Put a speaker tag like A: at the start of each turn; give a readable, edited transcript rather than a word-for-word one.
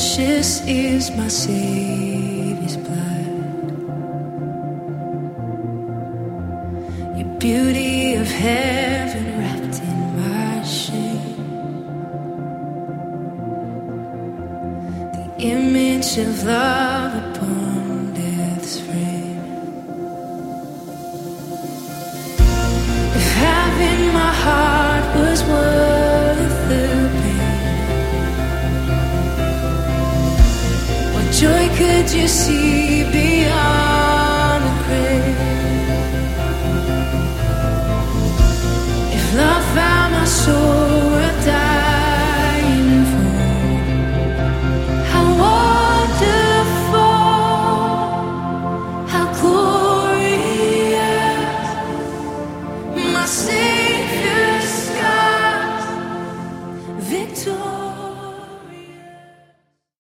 A: Precious is my Savior's blood. Your beauty of heaven wrapped in my shame. The image of love upon death's frame. If having my heart was worth the joy could you see beyond